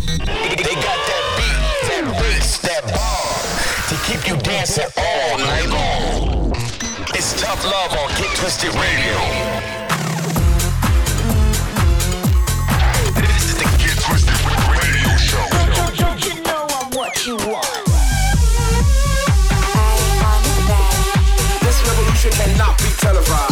They got that beat, that bass, that bar to keep you dancing all night long. It's Tough Love on Get Twisted Radio. This is the Get Twisted Radio Show. Don't you know I'm what you want? This revolution cannot be televised.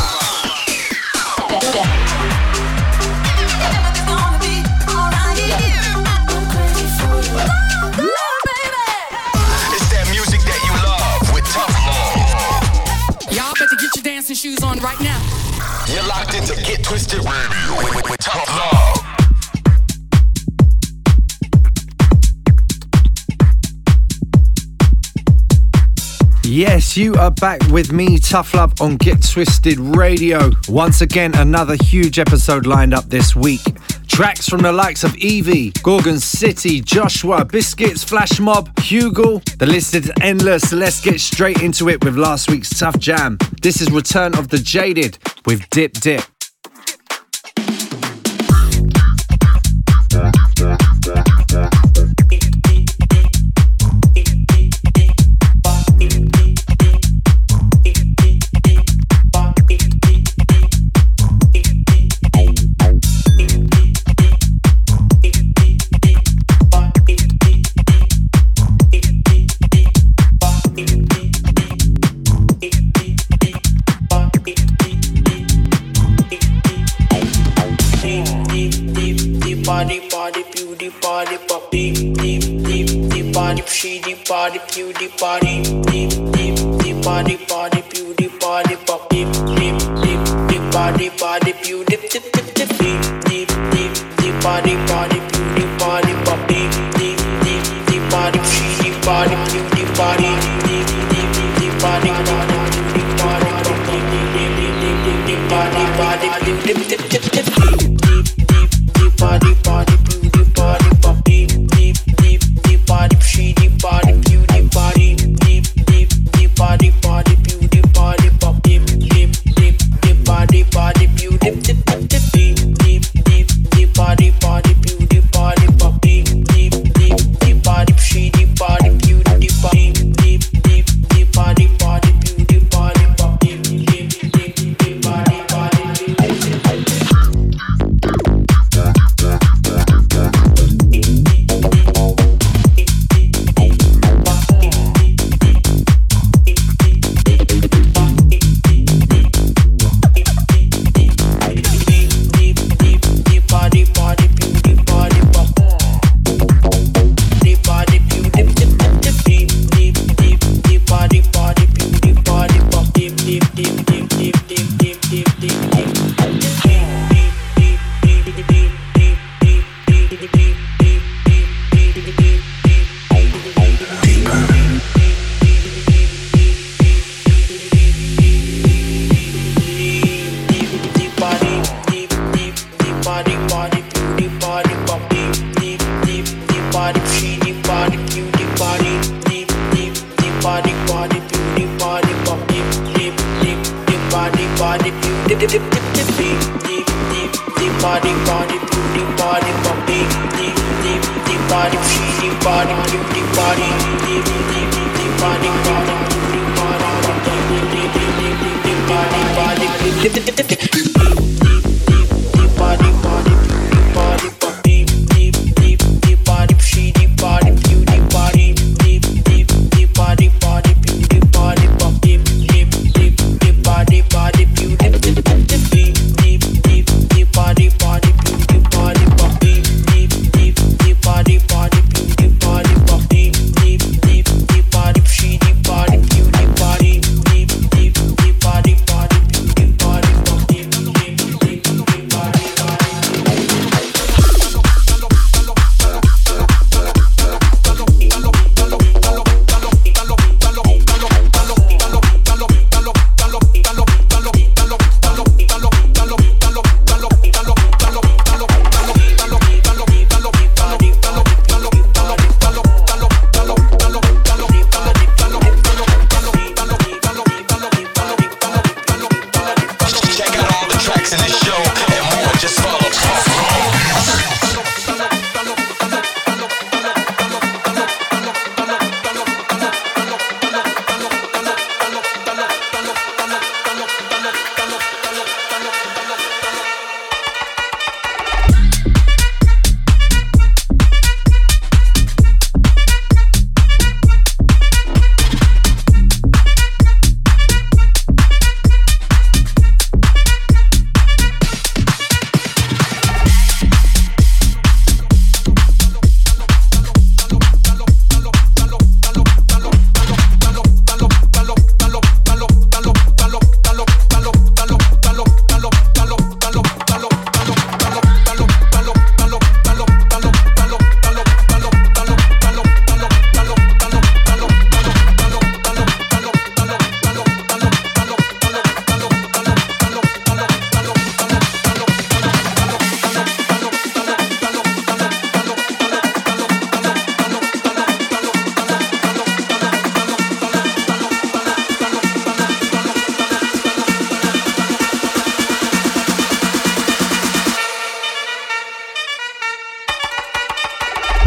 Shoes on right now. You're locked into Get Twisted Radio with Tough Love. Yes, you are back with me, Tough Love, on Get Twisted Radio. Once again, another huge episode lined up this week. Tracks from the likes of Evie, Gorgon City, Joshua, Biscuits, Flash Mob, Hugel. The list is endless, so let's get straight into it with last week's Tough Jam. This is Return of the Jaded with Dip Dip. Party, beauty, party, deep, deep, deep, party, party, beauty, party, pop, deep, deep, deep, deep, party, party, beauty, deep, deep, deep, deep, deep, deep, deep, party, party, beauty, party, pop, deep, deep, deep, deep, party, she, party, beauty, party, deep, deep, deep, party, party, beauty, party, pop, deep, deep, deep, deep, deep, party, party, beauty, deep, deep, deep, deep, deep, deep, party, party, beauty, party, pop, deep, deep, deep, deep, party, she, party, beauty, party, deep, deep, deep, party, party, beauty, party, pop, deep, deep, deep, deep, party, party, beauty, deep, deep, deep, deep, deep, deep, party, party, beauty, party, pop, deep, deep, deep, deep, party, she, party, beauty, party, deep, deep, deep, party, party, beauty, party, pop, deep, deep, deep, deep, party, party,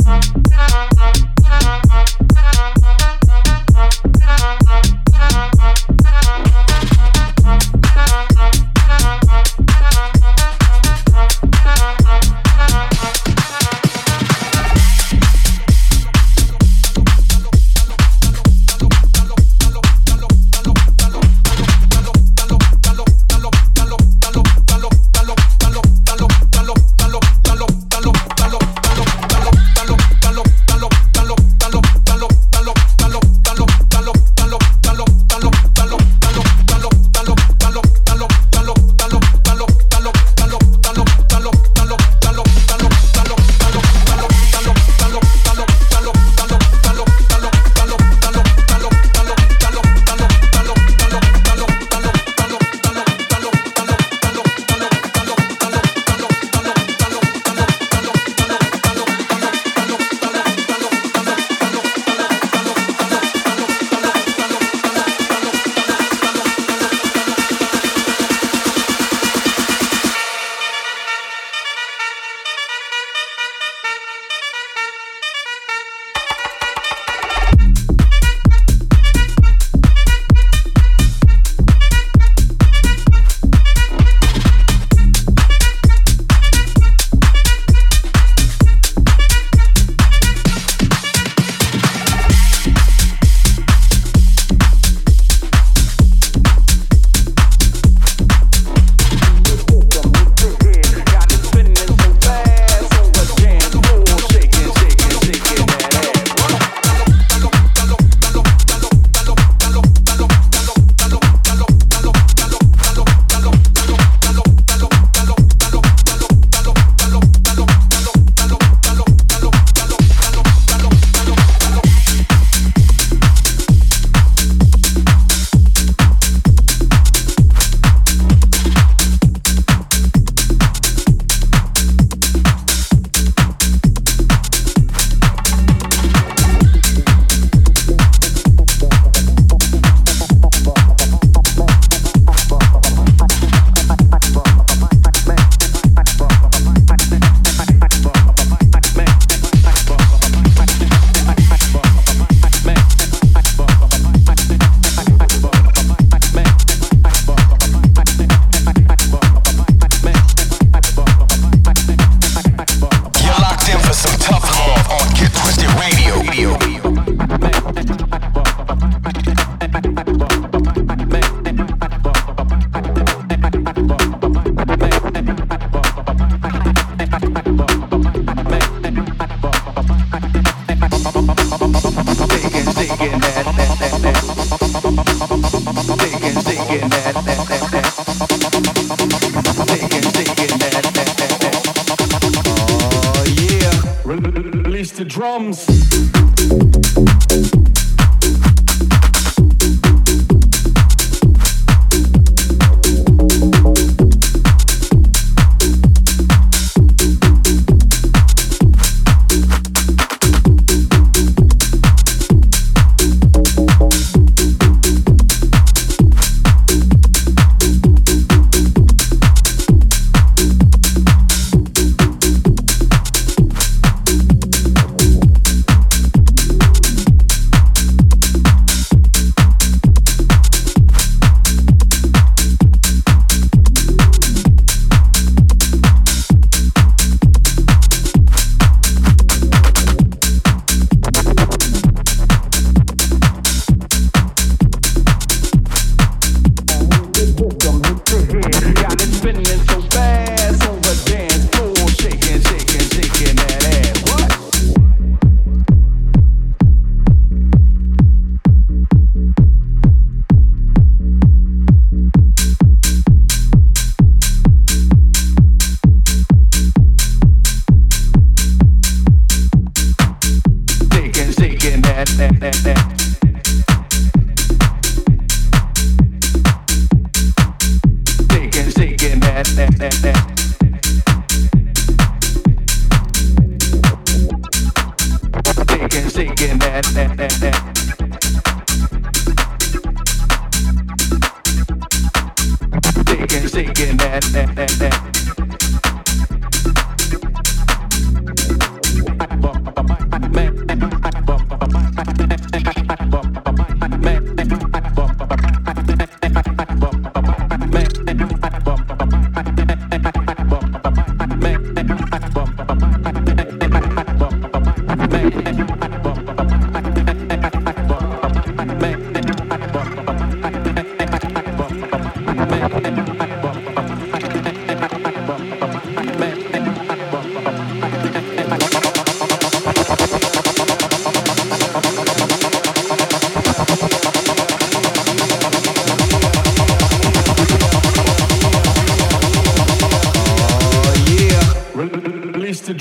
drums.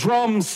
drums.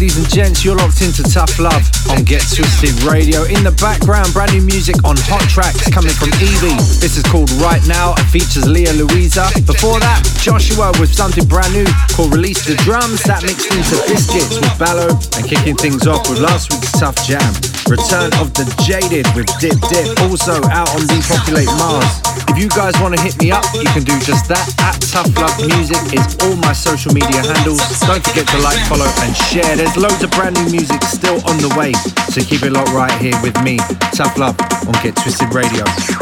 ladies and gents, you're locked into Tough Love on Get Twisted Radio. In the background, brand new music on Hot Tracks coming from Evie. This is called Right Now and features Leah Louisa. Before that, Joshua with something brand new called Release the Drums. That mixed into Biscuits with Ballo, and kicking things off with last week's Tough Jam, Return of the Jaded with Dip Dip, also out on Depopulate Mars. If you guys want to hit me up, you can do just that. At Tough Love Music is all my social media handles. Don't forget to like, follow and share. There's loads of brand new music still on the way, so keep it locked right here with me, Tough Love on Get Twisted Radio.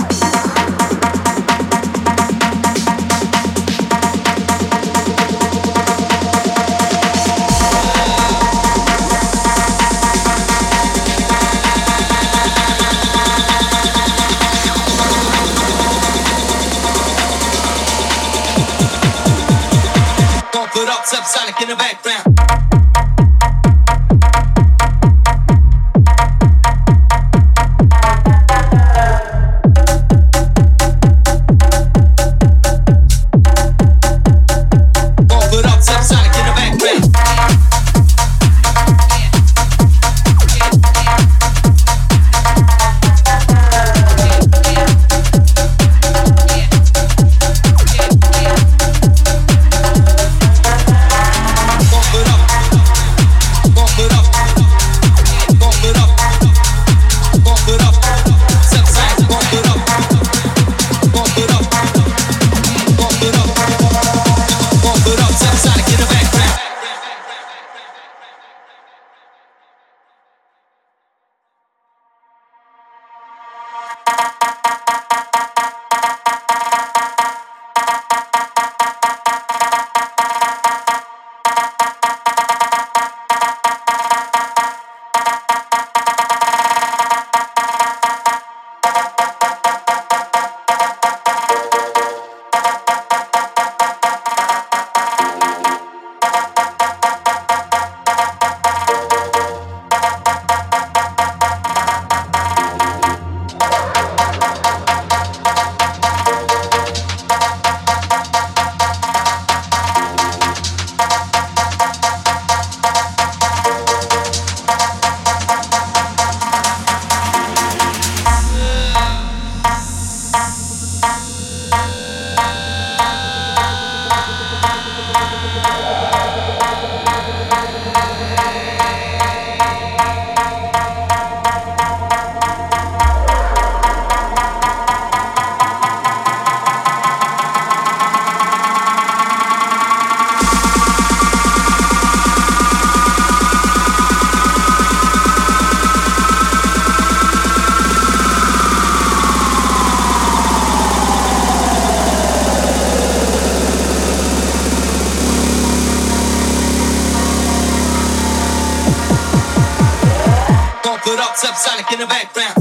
Put up subsonic in the background. Subsonic in the background.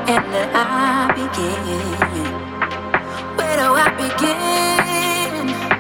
Where do I begin?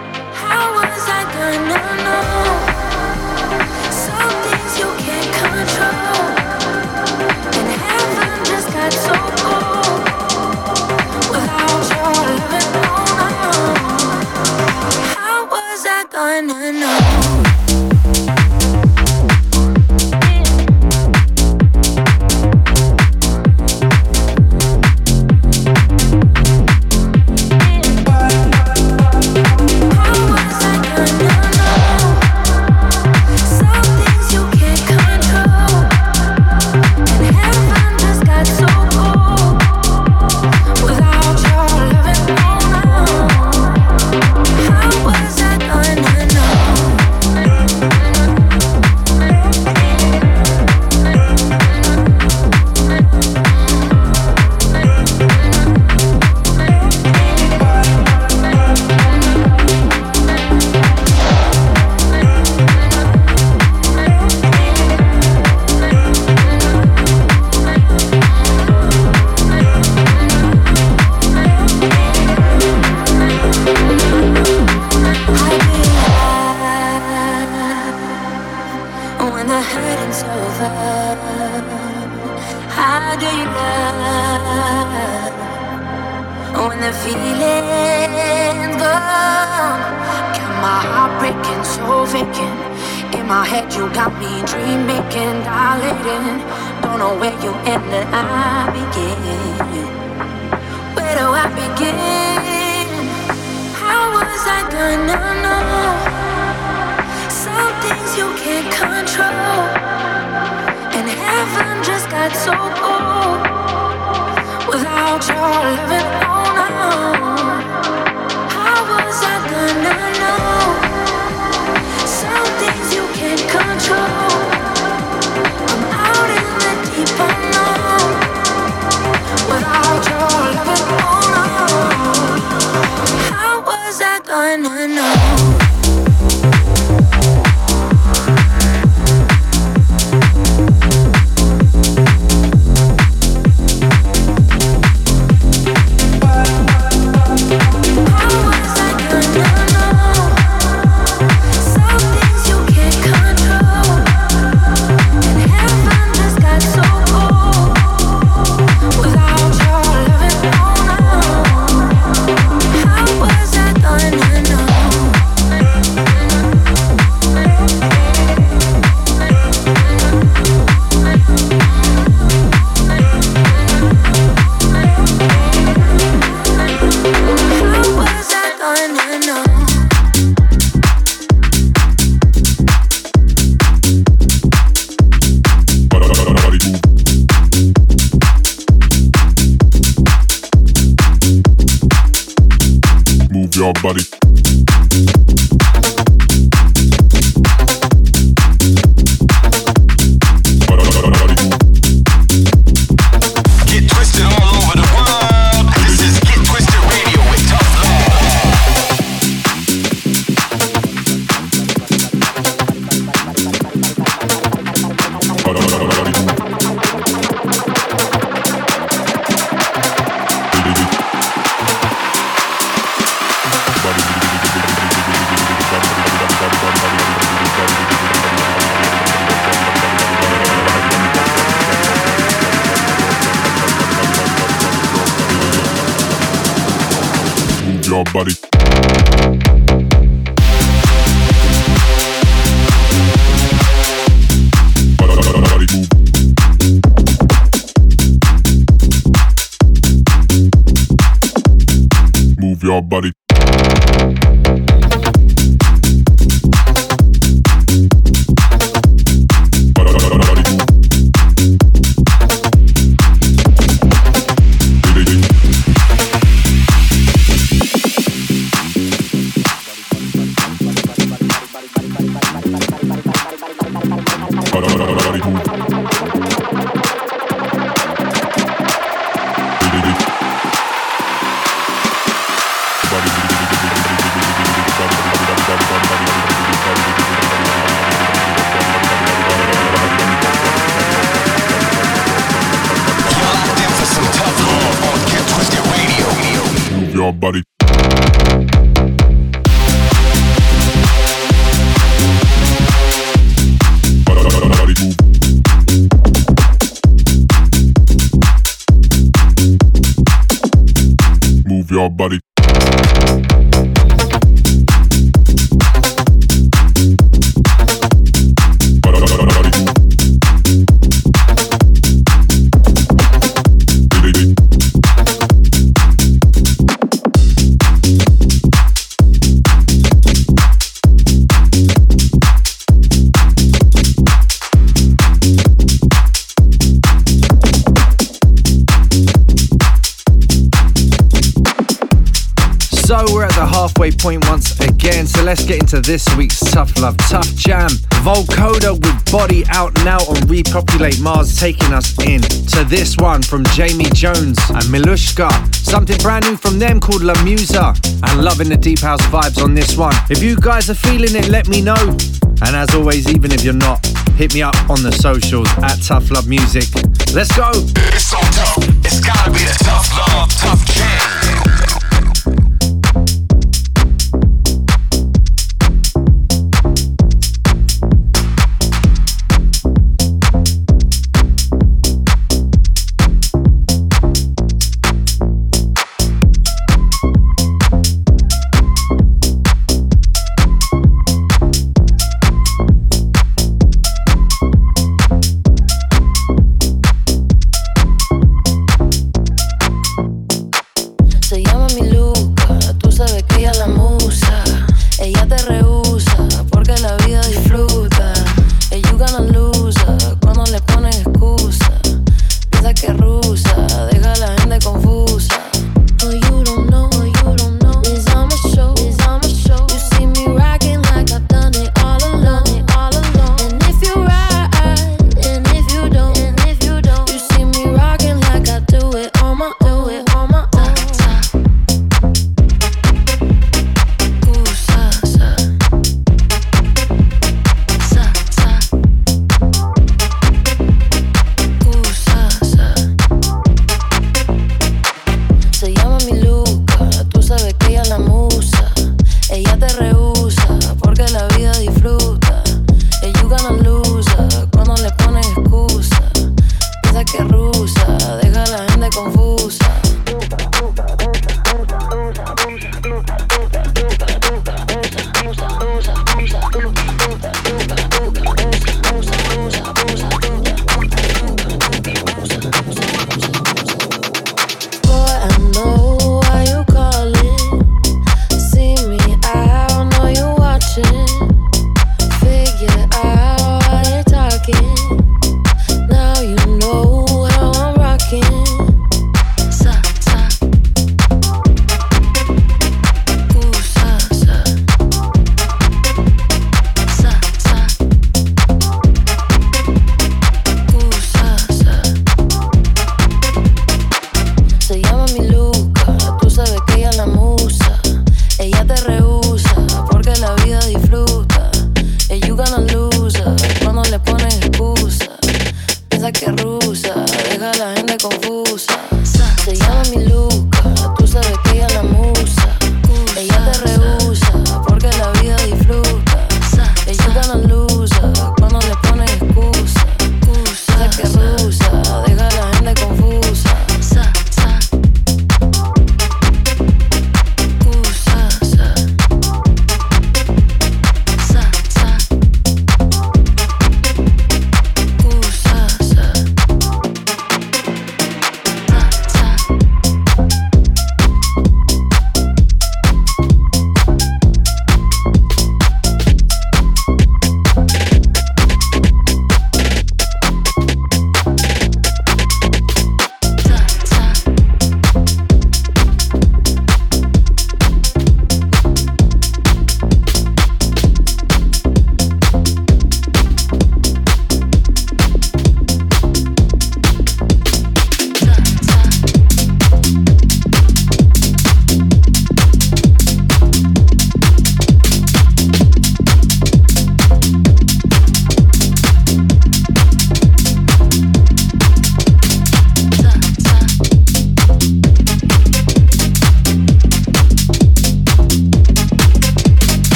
your body. Get twisted all over the world. This is Get Twisted Radio with Tough your body. Move your body. Your body. your body. So we're at the halfway point once again, so let's get into this week's Tough Love Tough Jam. Volcoda with Body out now on Repopulate Mars, taking us in to this one from Jamie Jones and Milushka. Something brand new from them called La Musa, and loving the deep house vibes on this one. If you guys are feeling it, let me know. And as always, even if you're not, hit me up on the socials at Tough Love Music. Let's go. It's so tough, it's gotta be the Tough Love Tough Jam.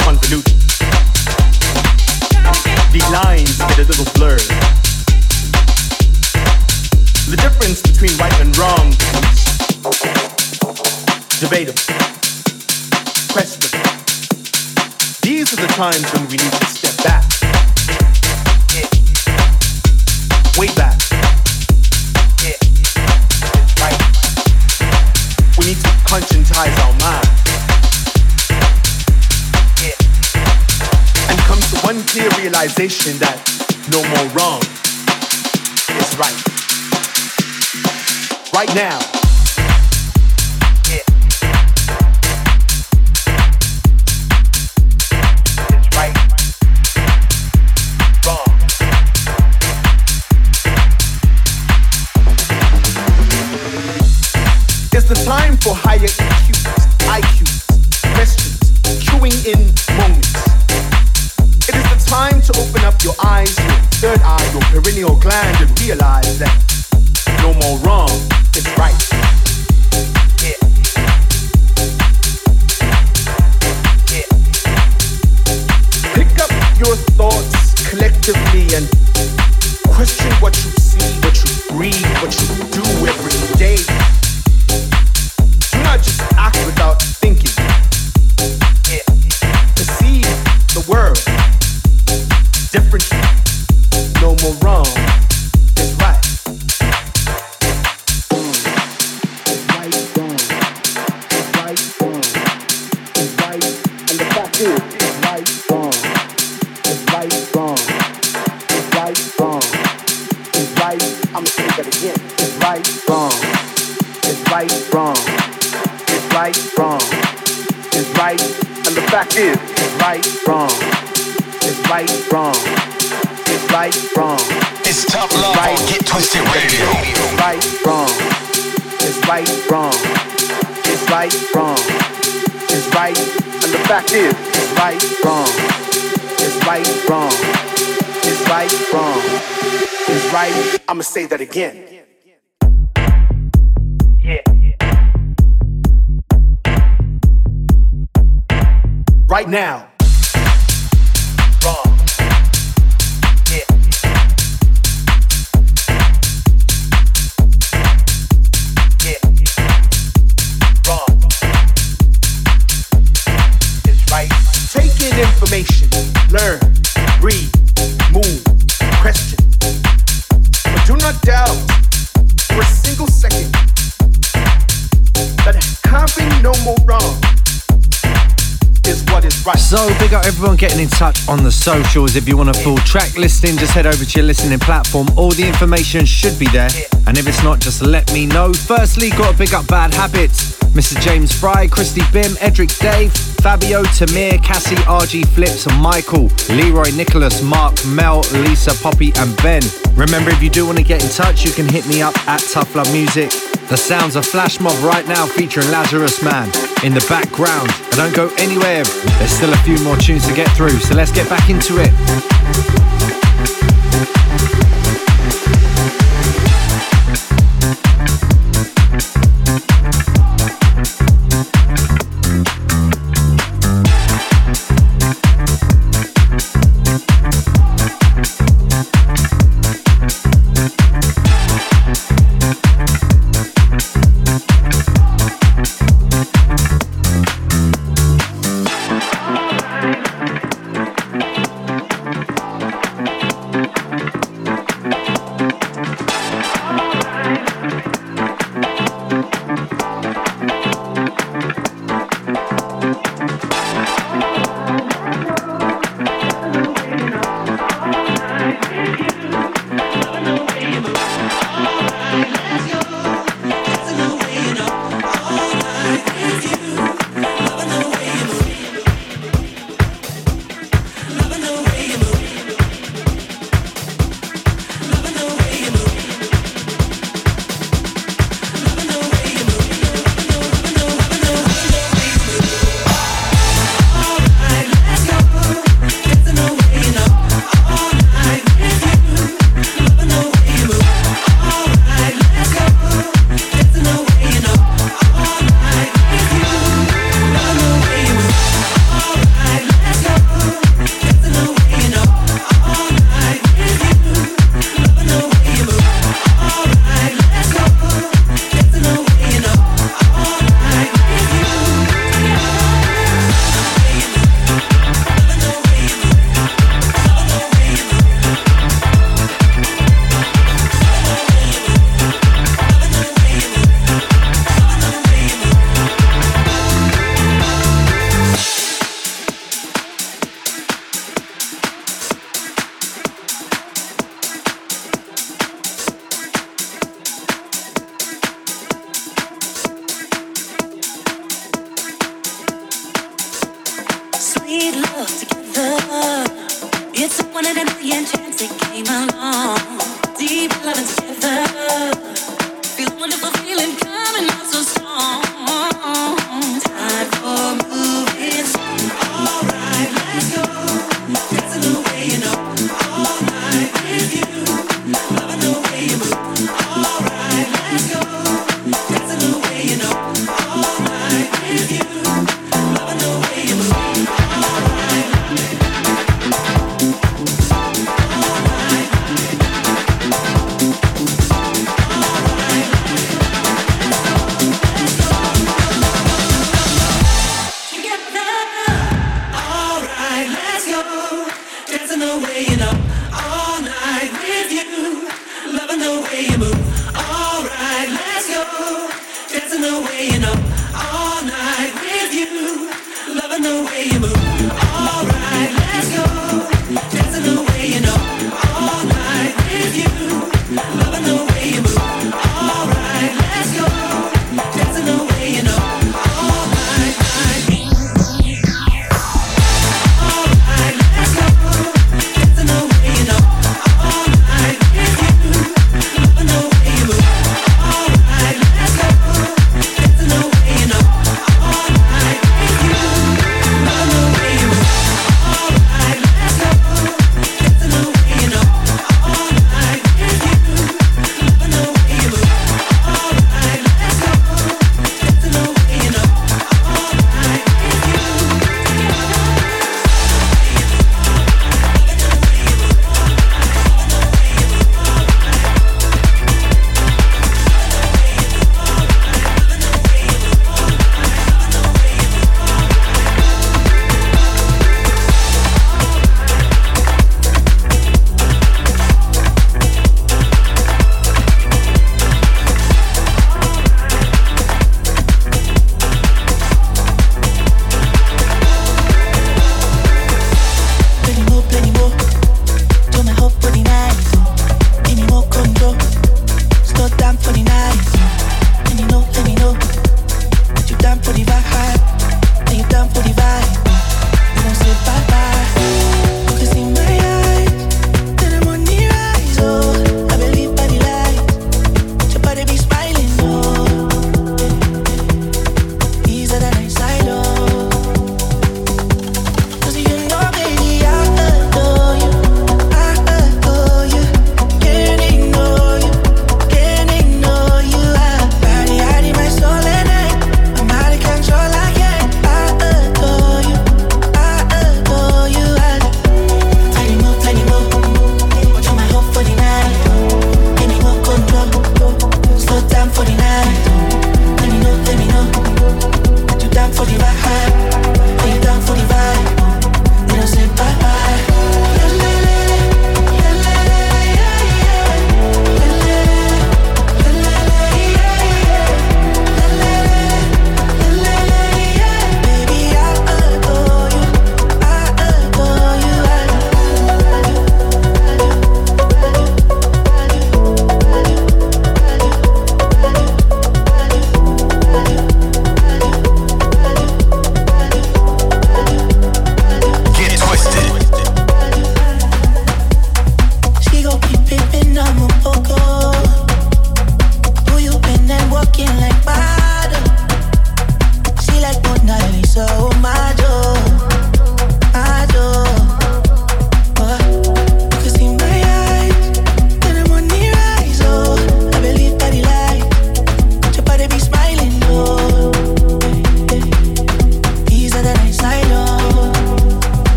convoluted. The lines get a little blurred. The difference between right and wrong becomes debatable, questionable. These are the times when we need to step back. Way back. Right. We need to conscientize our mind. And come to one clear realization that no more wrong is right. Right now. It's right. Wrong. It's the time for higher EQs, IQs, questions, queuing in moments. It is the time to open up your eyes, your third eye, your perineal gland, and realize that no more wrong is right. Yeah. Yeah. Pick up your thoughts collectively and question what you see, what you breathe, what you do every day. Do not just act without thinking. Yeah. Perceive the world differently. No more wrong is right. It's right, wrong. It's right, wrong. It's right, and the fact is, it's right, wrong. It's right, wrong. It's right, wrong. It's right. I'ma say that again. It's right, wrong. It's right, wrong. It's right, wrong. It's right, and the fact is, it's right, wrong. It's right, wrong. It's right, wrong. It's Tough Love right. on Get Twisted Radio. It's right, wrong. It's right, wrong. It's right, wrong. It's right, and the fact is, it's right, wrong. It's right, wrong. It's right, wrong. It's right. I'ma say that again. Yeah. Right now. Wrong. Yeah. Yeah. Wrong. It's right. Take in information, learn, read, move, question. But do not doubt for a single second that having no more wrong is what is right. So big up everyone getting in touch on the socials. If you want a full track listing, just head over to your listening platform. All the information should be there, and if it's not, just let me know. Firstly, got to big up Bad Habits, Mr. James Fry, Christy Bim, Edric Dave, Fabio, Tamir, Cassie, RG Flips, and Michael, Leroy, Nicholas, Mark, Mel, Lisa, Poppy, and Ben. Remember, if you do want to get in touch, you can hit me up at Tough Love Music. The sounds of Flash Mob right now featuring Lazarus Man in the background. But don't go anywhere, there's still a few more tunes to get through, so let's get back into it.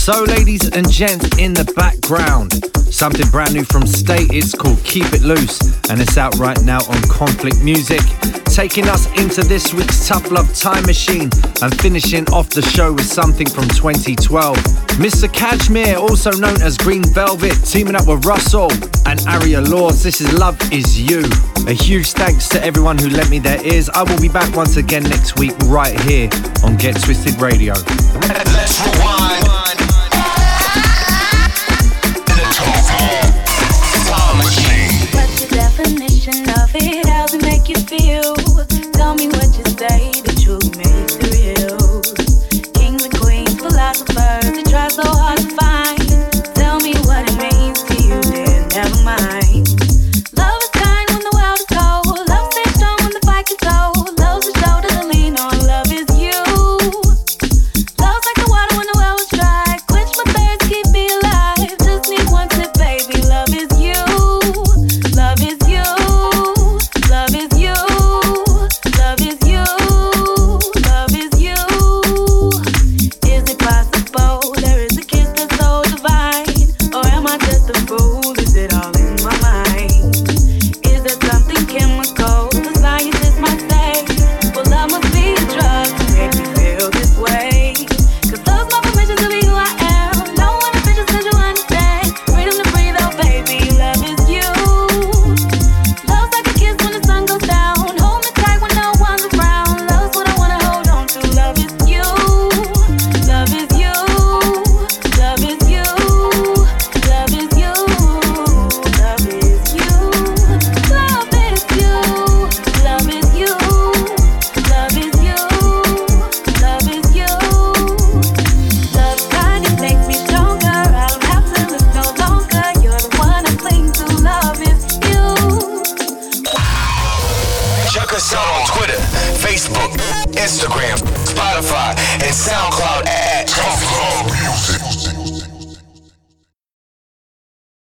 So ladies and gents, in the background, something brand new from State. It's called Keep It Loose and it's out right now on Conflict Music. Taking us into this week's Tough Love Time Machine and finishing off the show with something from 2012. Mr. Kashmir, also known as Green Velvet, teaming up with Russell and Aria Laws. This is Love Is You. A huge thanks to everyone who lent me their ears. I will be back once again next week right here on Get Twisted Radio. Let's rewind. What's the definition of it? How's it make you feel? Tell me what you say that truly makes it real. Kings and queens, philosophers, they try so hard to find. Tell me what it means to you, then never mind. Love is kind when the world is cold. Love stays strong when the fight gets old. Love's a shoulder to lean on. Love is you. Love's like the water when the well is dry. Quench my thirst, keep me alive. Just need one sip, baby. Love is you. Love is you. Love is you. Love is you. Love is you. Is it possible there is a kiss that's so divine? Or am I just a fool? Is it all in my mind? Is there something chemical? The scientists might say, well, love must be a drug to make me feel this way. 'Cause love's my permission to be who I am. No one official says you understand. Freedom to breathe out, baby. Love is you. Love's like a kiss when the sun goes down. Hold me tight when no one's around. Love's what I wanna hold on to. Love is you. Love is you. Love is you. Love is you. Love is you. Love is you. Love is you. Love is you. Love is you. Love kind of makes me stronger. I don't have to look no longer. You're the one I cling to. Love is you. Check us out on Twitter, Facebook, Instagram, Spotify, and SoundCloud at Conflict